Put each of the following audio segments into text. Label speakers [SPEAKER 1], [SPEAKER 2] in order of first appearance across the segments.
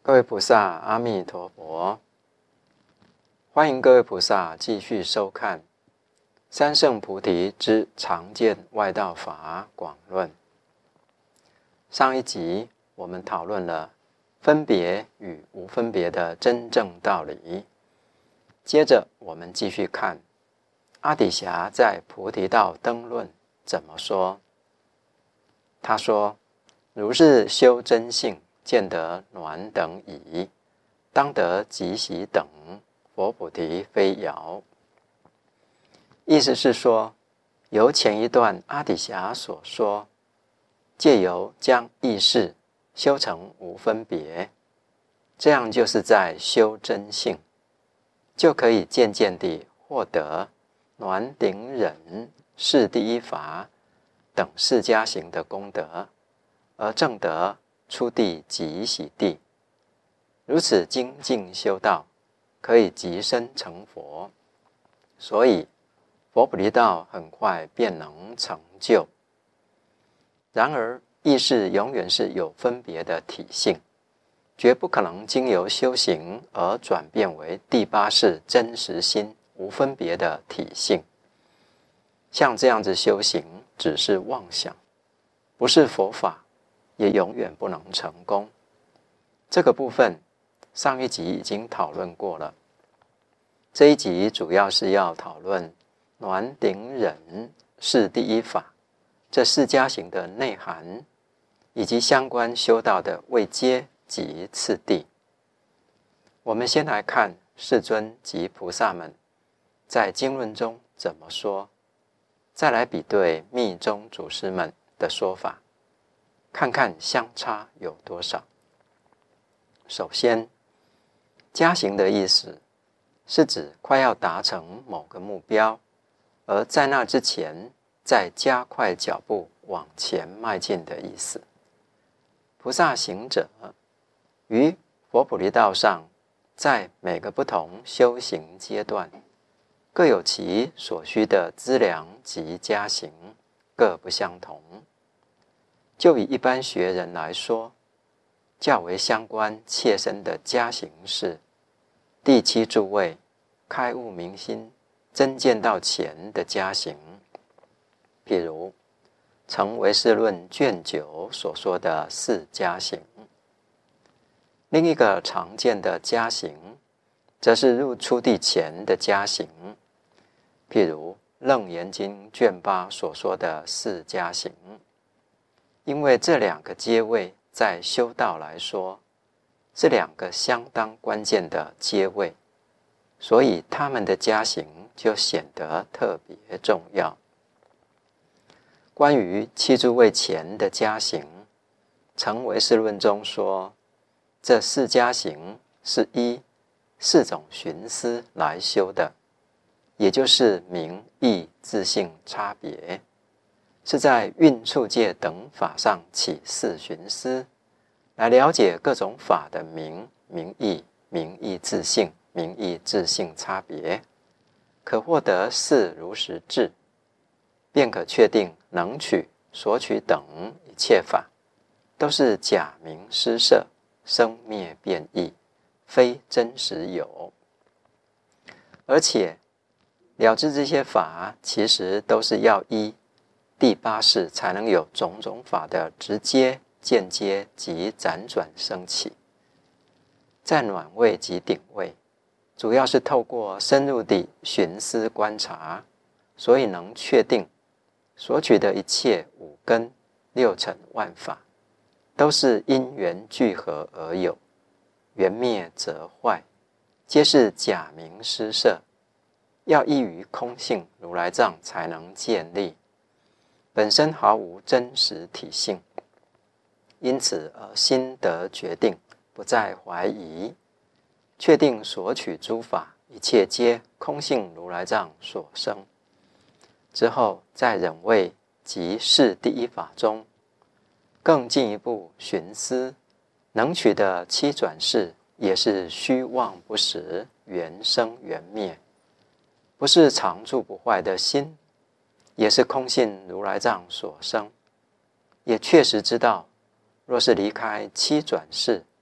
[SPEAKER 1] 各位菩萨，阿弥陀佛！欢迎各位菩萨继续收看《三圣菩提之常见外道法广论》。上一集我们讨论了分别与无分别的真正道理，接着我们继续看阿底峡在《菩提道灯论》怎么说。他说：“如是修真性，见得暖等矣，当得即喜等，佛菩提非遥。”意思是说，由前一段阿底峡所说，借由将意识修成无分别，这样就是在修真性，就可以渐渐地获得暖顶忍是第一法等四加行的功德，而证得初地即喜地。如此精进修道，可以即身成佛，所以佛菩提道很快便能成就。然而意识永远是有分别的体性，绝不可能经由修行而转变为第八识真实心无分别的体性。像这样子修行只是妄想，不是佛法，也永远不能成功。这个部分上一集已经讨论过了，这一集主要是要讨论暖顶忍是第一法这四加行的内涵，以及相关修道的位阶及次第。我们先来看世尊及菩萨们在经论中怎么说，再来比对密宗祖师们的说法，看看相差有多少。首先，加行的意思是指快要达成某个目标，而在那之前再加快脚步往前迈进的意思。菩萨行者于佛菩提道上，在每个不同修行阶段，各有其所需的资粮及加行，各不相同。就以一般学人来说，较为相关切身的加行是第七诸位开悟明心真见道前的加行，譬如成唯识论卷9所说的四加行。另一个常见的加行则是入初地前的加行，譬如楞严经卷8所说的四加行。因为这两个阶位在修道来说是两个相当关键的阶位，所以他们的加行就显得特别重要。关于七诸位前的加行，成唯识论中说，这四加行是依四种寻思来修的，也就是名义自性差别，是在运处界等法上起四寻思，来了解各种法的名义自性、名义自性差别，可获得四如实智，便可确定能取、所取等一切法都是假名施设，生灭变异，非真实有。而且了知这些法其实都是要依第八识才能有种种法的直接、间接及辗转升起。在暖位及顶位，主要是透过深入地寻思观察，所以能确定所取的一切五根、六尘万法都是因缘聚合而有，缘灭则坏，皆是假名施设，要依于空性如来藏才能建立，本身毫无真实体性，因此而心得决定，不再怀疑，确定所取诸法一切皆空性如来藏所生。之后在忍位及是第一法中，更进一步寻思，能取的七转世也是虚妄不实，缘生缘灭，不是常住不坏的心，也是空性如来藏所生。也确实知道，若是离开七转世，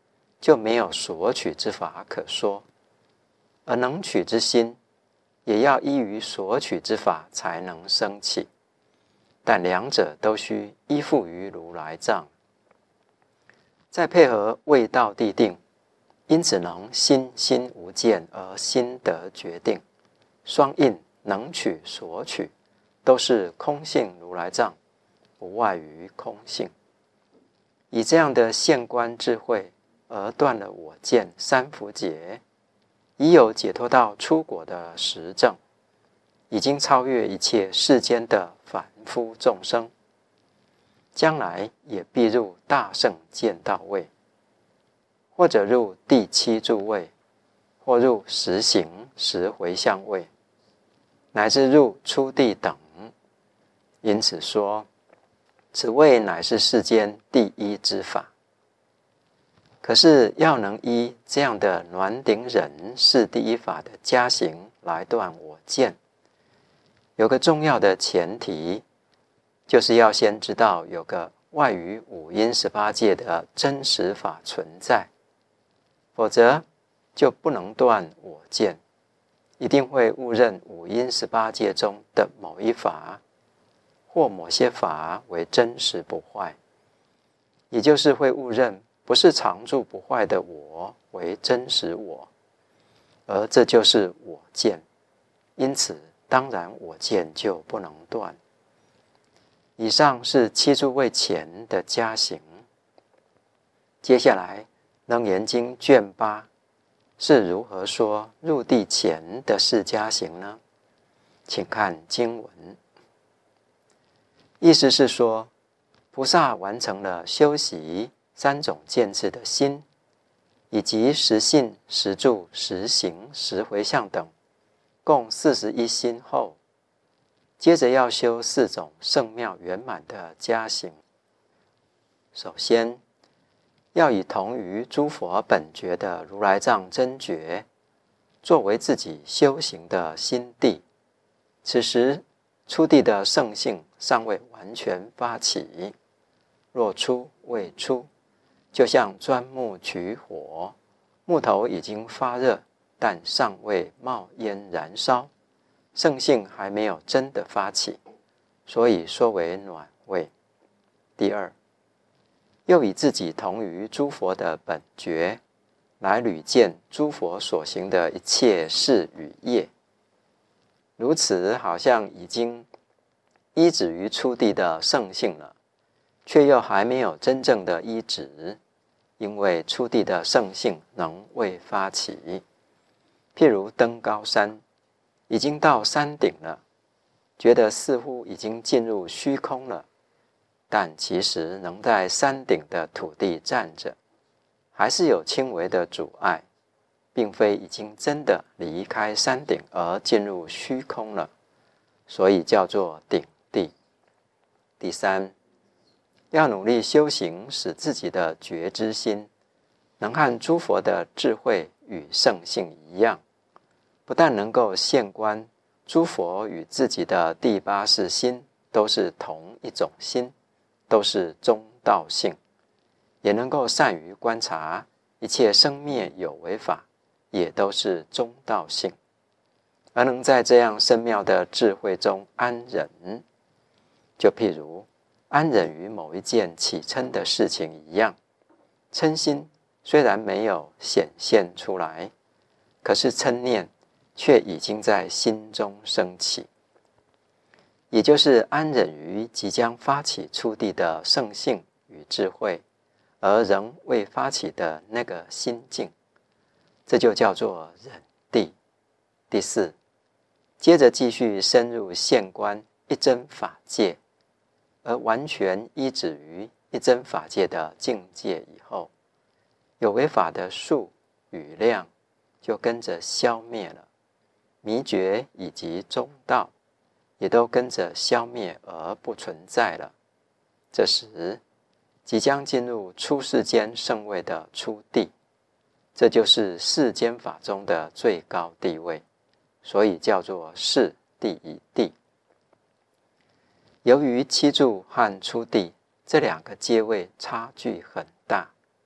[SPEAKER 1] 就没有所取之法可说，而能取之心，也要依于所取之法才能生起，但两者都需依附于如来藏，再配合未到地定，因此能心心无见而心得决定，双印能取所取，都是空性如来藏，不外于空性。以这样的现观智慧而断了我见三伏结，已有解脱到出果的实证，已经超越一切世间的凡夫众生，将来也必入大圣见道位，或者入第七住位，或入十行十回向位，乃至入初地等。因此说，此位乃是世间第一之法。可是要能依这样的暖顶忍是第一法的加行来断我见，有个重要的前提，就是要先知道有个外于五阴18界的真实法存在，否则就不能断我见，一定会误认五阴18界中的某一法或某些法为真实不坏，也就是会误认不是常住不坏的我为真实我，而这就是我见，因此当然我见就不能断。以上是七住位前的加行。接下来楞严经卷8是如何说入地前的是加行呢？请看经文。意思是说，菩萨完成了修习3种见智的心，以及十信、十住、十行、十回向等，共41心后，接着要修4种圣妙圆满的加行。首先，要以同于诸佛本觉的如来藏真觉，作为自己修行的心地。此时，初地的圣性尚未完全发起，若出未出，就像钻木取火，木头已经发热，但尚未冒烟燃烧，圣性还没有真的发起，所以说为暖位。第二，又以自己同于诸佛的本觉，来屡见诸佛所行的一切事与业，如此好像已经依止于初地的圣性了，却又还没有真正的依止，因为初地的圣性能未发起。譬如登高山，已经到山顶了，觉得似乎已经进入虚空了，但其实能在山顶的土地站着，还是有轻微的阻碍，并非已经真的离开山顶而进入虚空了，所以叫做顶地。第三，要努力修行，使自己的觉知心能和诸佛的智慧与圣性一样，不但能够现观诸佛与自己的第8识心都是同一种心，都是中道性，也能够善于观察一切生灭有为法，也都是中道性，而能在这样深妙的智慧中安忍。就譬如安忍于某一件起嗔的事情一样，嗔心虽然没有显现出来，可是嗔念却已经在心中升起，也就是安忍于即将发起初地的圣性与智慧，而仍未发起的那个心境，这就叫做忍地。第四，接着继续深入现观一真法界，而完全依止于一真法界的境界以后，有为法的数与量就跟着消灭了，迷觉以及中道也都跟着消灭而不存在了。这时即将进入出世间圣位的初地，这就是世间法中的最高地位，所以叫做世第一地。由于七住和初地这2个阶位差距很大，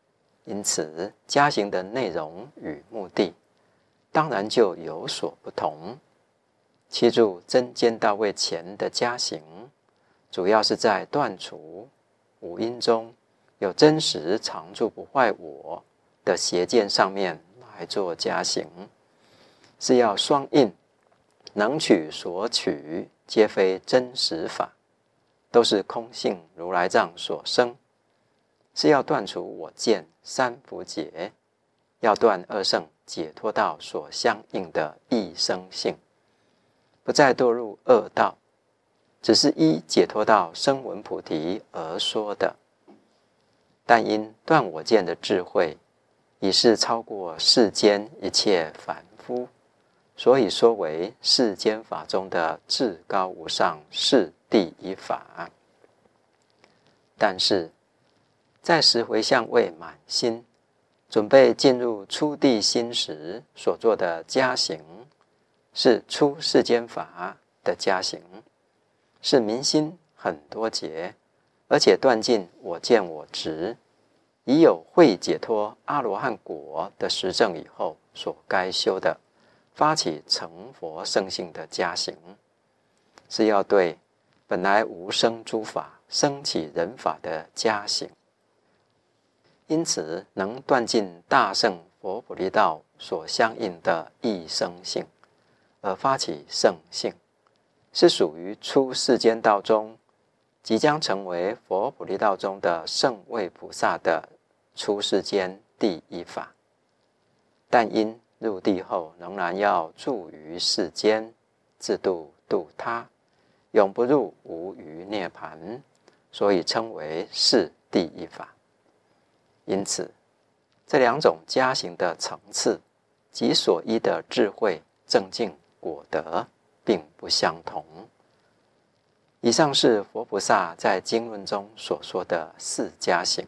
[SPEAKER 1] 因此加行的内容与目的当然就有所不同。七入真见到位前的加行，主要是在断除五阴中有真实常住不坏我的邪见上面来做加行，是要双印，能取所取皆非真实法，都是空性如来藏所生，是要断除我见三伏劫，要断二圣解脱道所相应的异生性，不再堕入恶道，只是依解脱道声闻菩提而说的。但因断我见的智慧已是超过世间一切凡夫，所以说为世间法中的至高无上是第一法。但是在十回向未满心，准备进入初地心时所做的加行，是出世间法的加行，是明心很多劫，而且断尽我见我执，已有慧解脱阿罗汉果的实证以后所该修的发起成佛圣性的加行，是要对本来无生诸法生起人法的加行。因此能断尽大圣佛菩提道所相应的异生性，而发起圣性，是属于出世间道中即将成为佛菩提道中的圣位菩萨的出世间第一法。但因入地后仍然要住于世间，自度度他，永不入无余涅盘，所以称为是第一法。因此这两种加行的层次及所依的智慧正境果德并不相同。以上是佛菩萨在经论中所说的四加行。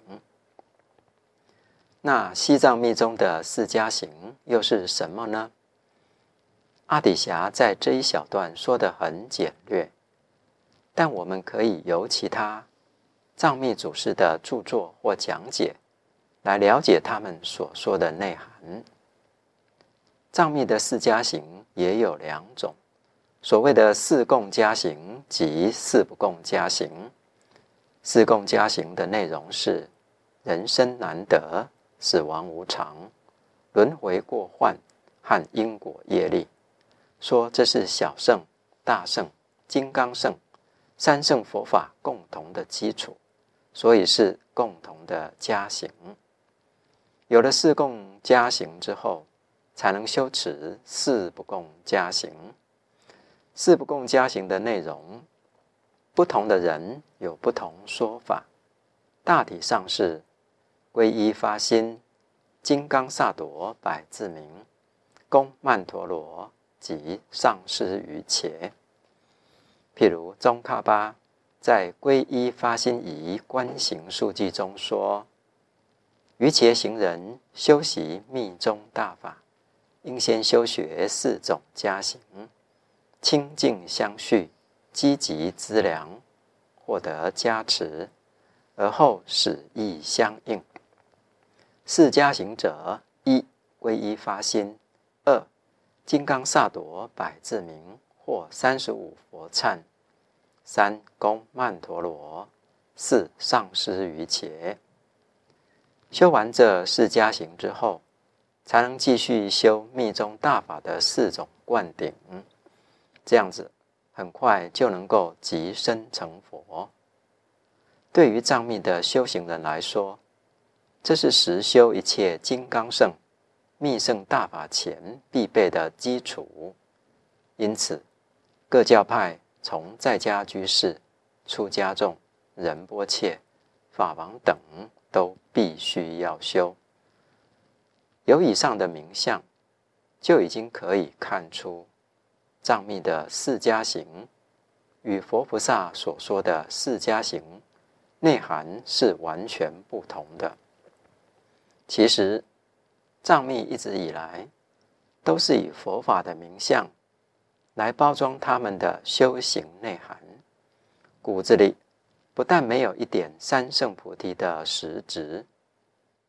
[SPEAKER 1] 那西藏密宗的四加行又是什么呢？阿底峡在这一小段说得很简略，但我们可以由其他藏密祖师的著作或讲解来了解他们所说的内涵。藏密的四加行也有两种，所谓的四供加行及四不供加行。四供加行的内容是人生难得，死亡无常，轮回过患和因果业力，说这是小圣、大圣、金刚圣三圣佛法共同的基础，所以是共同的加行。有了四供加行之后，才能修持四不供加行。四不供加行的内容，不同的人有不同说法，大体上是皈依发心，金刚萨埵百字明，供曼陀罗及上师于伽。譬如宗喀巴在皈依发心仪观行述记中说，于伽行人修习密宗大法，应先修学四种加行，清净相续，积极资粮，获得加持，而后使意相应。四加行者：一、皈依发心；二、金刚萨埵百字明或35佛忏；三、供曼陀罗；四、上师于伽。修完这四加行之后，才能继续修密宗大法的四种灌顶，这样子很快就能够即身成佛。对于藏密的修行人来说，这是实修一切金刚圣、密圣大法前必备的基础。因此各教派从在家居士、出家众、仁波切、法王等都必须要修。由以上的名相，就已经可以看出藏密的四加行与佛菩萨所说的四加行内涵是完全不同的。其实藏密一直以来都是以佛法的名相来包装他们的修行内涵，骨子里不但没有一点三圣菩提的实质，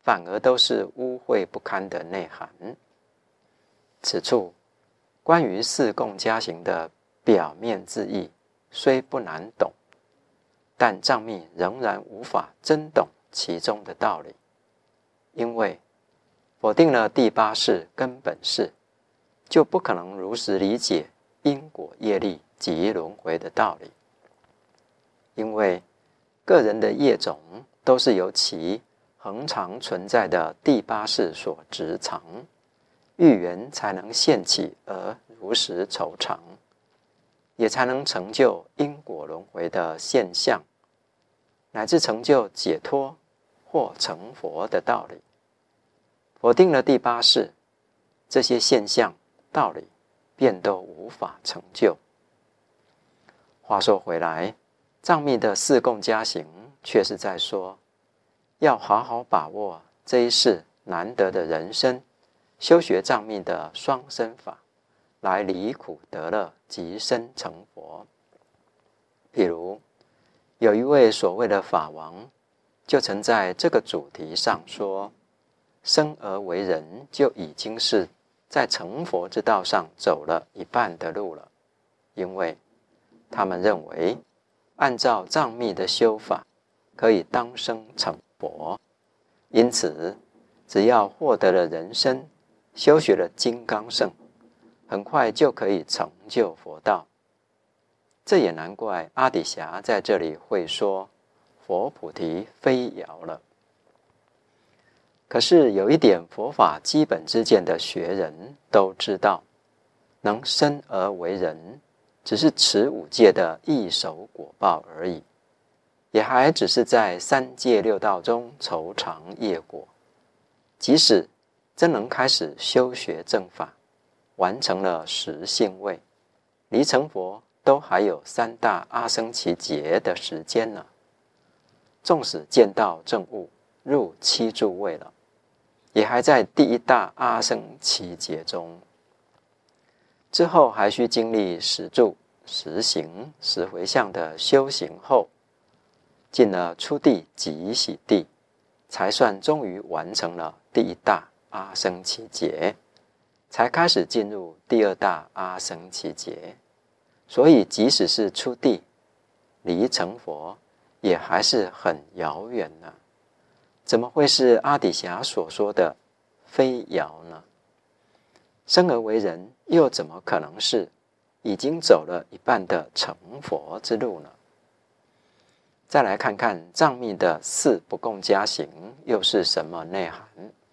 [SPEAKER 1] 反而都是污秽不堪的内涵。此处关于四供加行的表面字义虽不难懂，但藏密仍然无法真懂其中的道理，因为否定了第八识根本识，就不可能如实理解因果业力及轮回的道理。因为个人的业种都是由其恒常存在的第八识所执藏，欲缘才能现起而如实酬偿，也才能成就因果轮回的现象，乃至成就解脱或成佛的道理。否定了第八识，这些现象道理便都无法成就。话说回来，藏密的四供加行却是在说，要好好把握这一世难得的人生，修学藏密的双生法，来离苦得乐，即生成佛。譬如有一位所谓的法王，就曾在这个主题上说，生而为人就已经是在成佛之道上走了一半的路了，因为他们认为按照藏密的修法可以当生成佛，因此只要获得了人身，修学了金刚乘，很快就可以成就佛道。这也难怪阿底峡在这里会说佛菩提非遥了。可是有一点佛法基本之见的学人都知道，能生而为人只是持五戒的一手果报而已，也还只是在三界六道中酬偿业果。即使真能开始修学正法，完成了十信位，离成佛都还有三大阿僧祇劫的时间呢。纵使见到正悟，入七住位了，也还在第一大阿僧祇劫中。之后还需经历十住、十行、十回向的修行后，进了初地及喜地，才算终于完成了第一大阿僧祇劫，才开始进入第二大阿僧祇劫。所以即使是初地，离成佛也还是很遥远呢。怎么会是阿底峡所说的非遥呢？生而为人又怎么可能是已经走了一半的成佛之路呢？再来看看藏密的四不共加行又是什么内涵。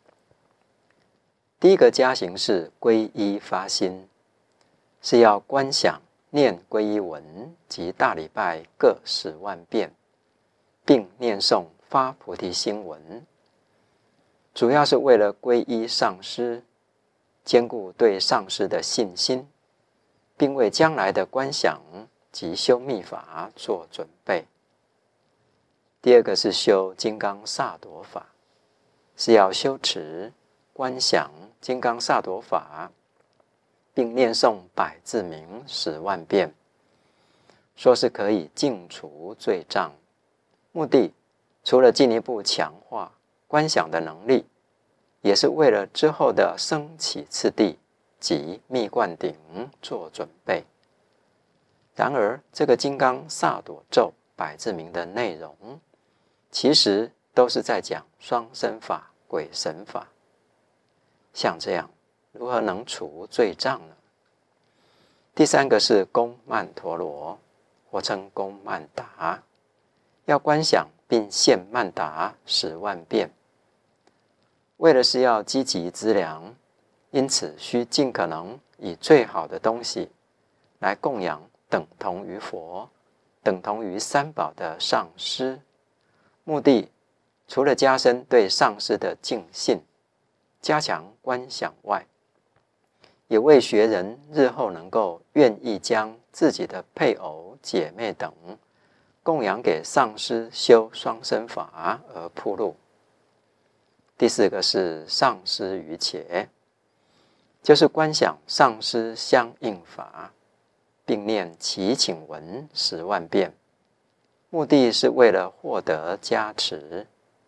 [SPEAKER 1] 第一个加行是皈依发心，是要观想念皈依文及大礼拜各10万遍，并念诵发菩提心文，主要是为了皈依上师，兼顾对上师的信心，并为将来的观想及修密法做准备。第二个是修金刚萨埵法，是要修持观想金刚萨埵法，并念诵百字明10万遍，说是可以净除罪障。目的除了进一步强化观想的能力，也是为了之后的升起次第及密灌顶做准备。然而这个金刚萨埵咒百字明的内容，其实都是在讲双身法、鬼神法。像这样如何能除罪障呢？第三个是供曼陀罗，或称供曼达，要观想并献曼达10万遍。为了是要积极资粮，因此需尽可能以最好的东西来供养等同于佛、等同于三宝的上师。目的除了加深对上师的敬信，加强观想外，也为学人日后能够愿意将自己的配偶、姐妹等供养给上师修双身法而铺路。第四个是上师于且，就是观想上师相应法，并念祈请文10万遍，目的是为了获得加持，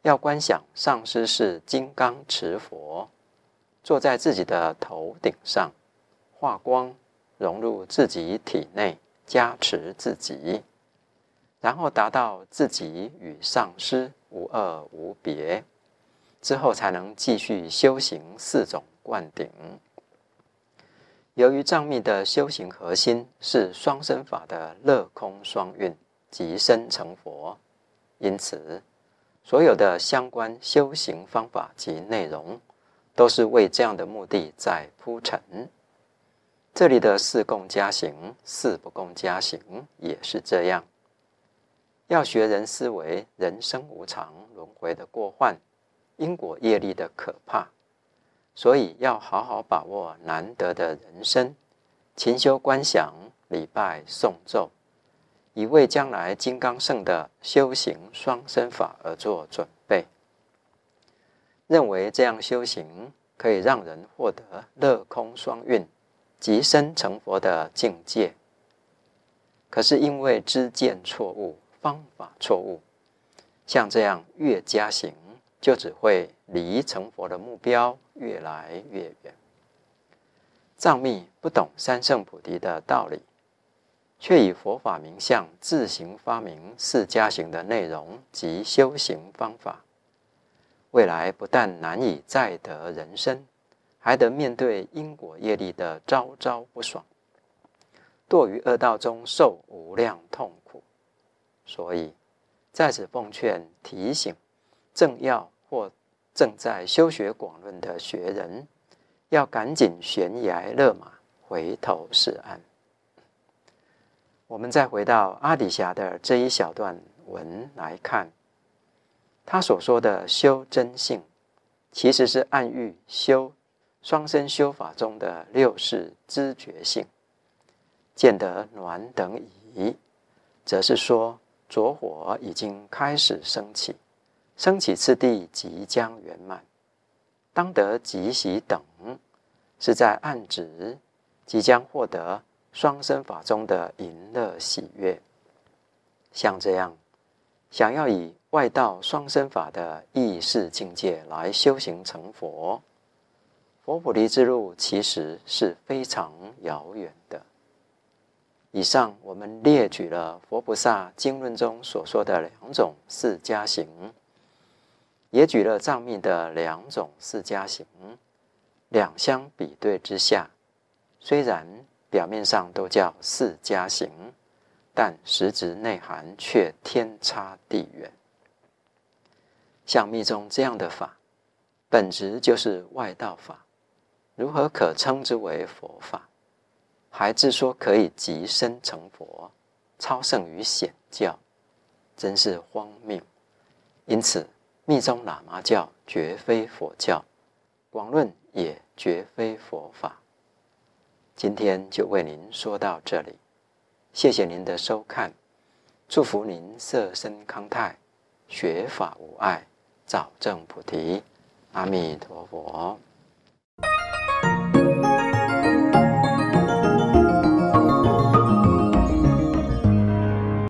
[SPEAKER 1] 要观想上师是金刚持佛，坐在自己的头顶上，化光融入自己体内，加持自己，然后达到自己与上师无二无别，之后才能继续修行4种灌顶。由于藏密的修行核心是双身法的乐空双运，即身成佛，因此所有的相关修行方法及内容都是为这样的目的在铺陈。这里的4共加行、4不共加行也是这样。要学人思维人生无常、轮回的过患、因果业力的可怕，所以要好好把握难得的人生，勤修观想、礼拜诵咒，以为将来金刚乘的修行双身法而做准备。认为这样修行可以让人获得乐空双运、即身成佛的境界，可是因为知见错误、方法错误，像这样越加行，就只会离成佛的目标越来越远。藏密不懂三圣菩提的道理，却以佛法名相自行发明4加行的内容及修行方法，未来不但难以再得人生，还得面对因果业力的朝朝不爽，堕于恶道中受无量痛苦。所以在此奉劝提醒正要或正在修学广论的学人，要赶紧悬崖勒马，回头是岸。我们再回到阿底峡的这一小段文来看，他所说的修真性，其实是暗喻修双身修法中的6识知觉性。见得暖等已，则是说着火已经开始升起，升起次第即将圆满。当得即喜等，是在暗指即将获得双身法中的淫乐喜悦。像这样想要以外道双身法的意识境界来修行成佛，佛菩提之路其实是非常遥远的。以上我们列举了佛菩萨经论中所说的2种4加行，也举了藏密的2种4加行，两相比对之下，虽然表面上都叫4加行，但实质内涵却天差地远。像密宗这样的法，本质就是外道法，如何可称之为佛法？还自说可以即身成佛，超胜于显教，真是荒谬。因此密宗喇嘛教绝非佛教，广论也绝非佛法。今天就为您说到这里，谢谢您的收看，祝福您色身康泰，学法无碍，早证菩提。阿弥陀佛。